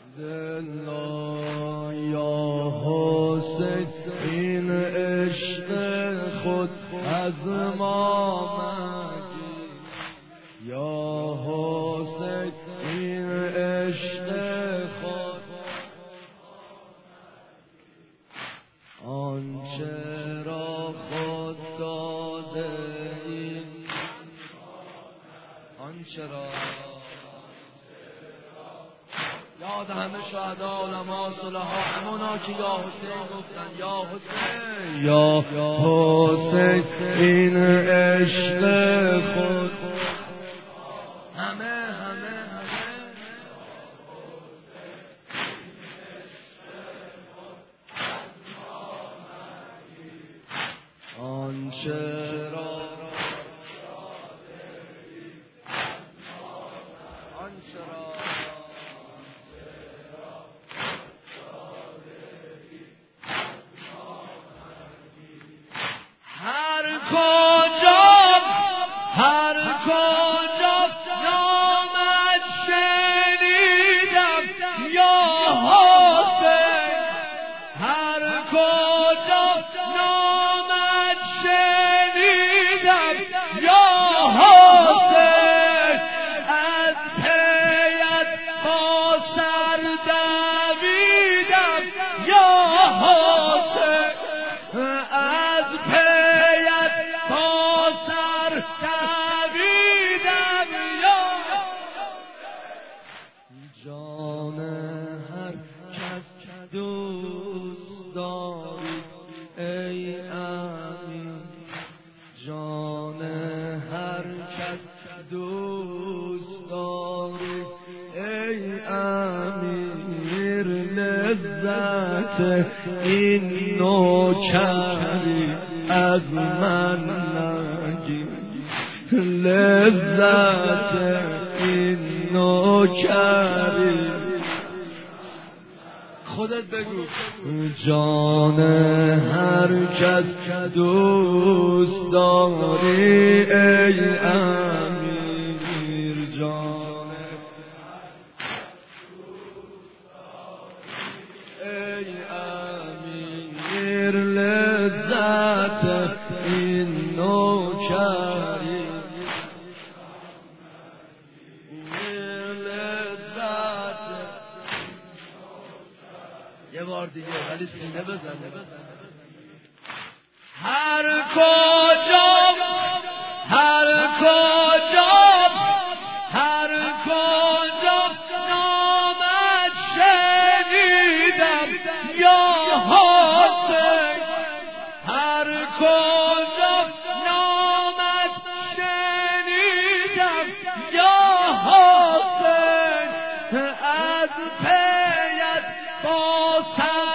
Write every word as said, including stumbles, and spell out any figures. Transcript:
دلا یا حسین این عشق خود از ما مگیر، یا حسین این عشق خود آنچه را خود داده این آنچه را یاد همه شهدا علما صلحا همونا که یا حسین گفتن یا حسین یا حسین این عشق خود همه همه همه آنچه را آنچه را هر کجا هر کجا نامت شنیدم یا حسین، هر کجا نامت شنیدم یا حسین، از پیت با سر دویدم یا حسین، از پیت با سر دویدم یا جان هر کس دوست داری ای امین، جان هر کس دوست داری ای امیر، لذت این نوکری از من نگیر، لذت این نوکری خودت بگو، جان هر کس دوست داری ای امیر، جان ای امیر، لذت این نوکری یه بار دیگه ولی سینه بزنه. هر کجا هر کجا هر کجا نامت شنیدم یا حسین، هر کجا نامت شنیدم یا حسین، از پیت با سر